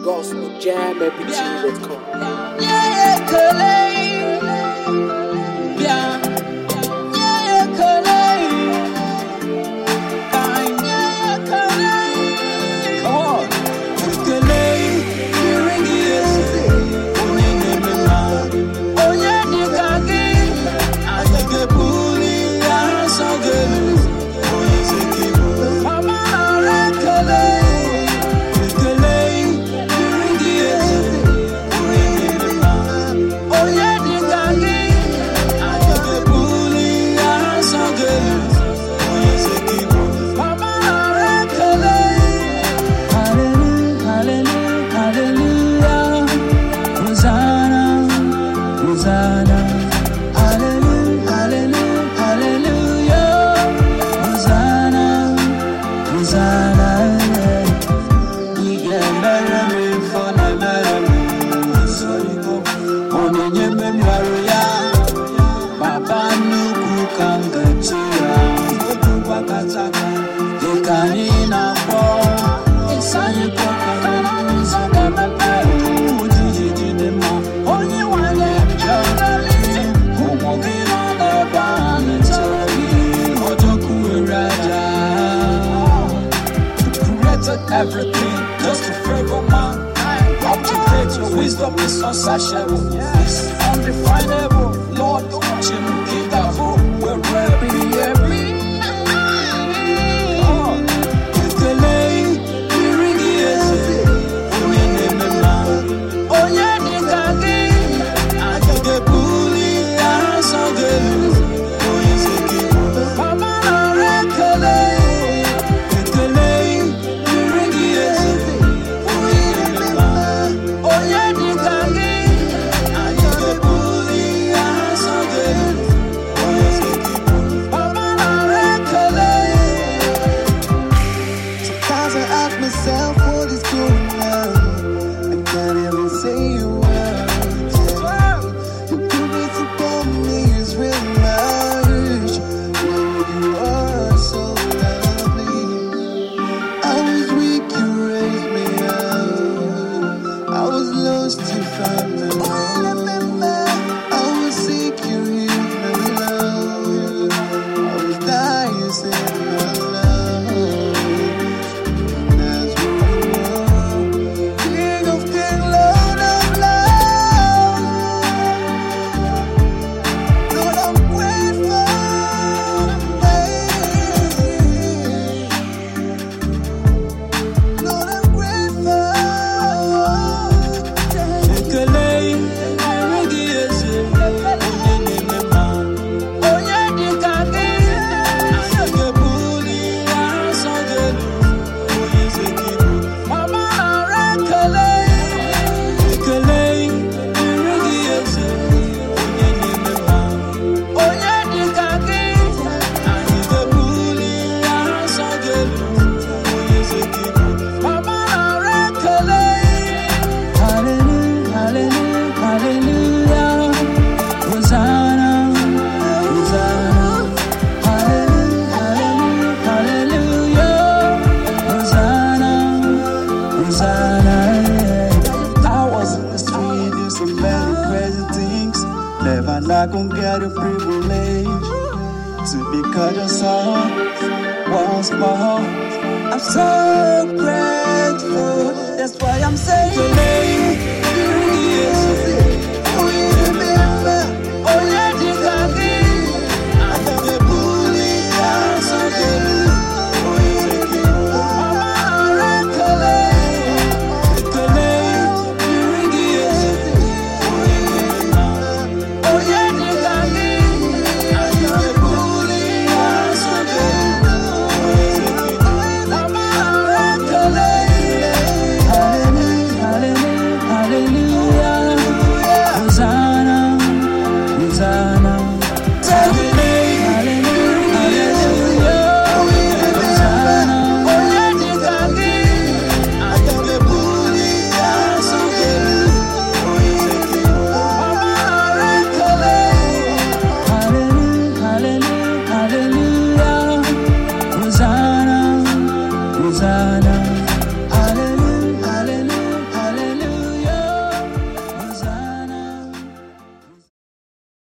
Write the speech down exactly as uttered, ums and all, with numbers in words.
gospel jam m p three dot com. Yeah, Kalei. Yeah, yeah, Kalei. Yeah, Kalei. Come on, Kalei. You ring it. Onye neme ma. Onye nikagi. Anike puli asogelu. Onye sekibu. Mama are Kalei. Everything just to favor man. Object your wisdom is unsearchable, it's undefinable. Lord, don't you give that hope? We're happy, happy. Oh, Kalei, you ring it. Onye neme ma. Onye nikagi. Anike puli asogelu. Onye sekibu. Mama are Kalei. Never not gonna get a privilege to be called your son once more. I'm so grateful. That's why I'm saying.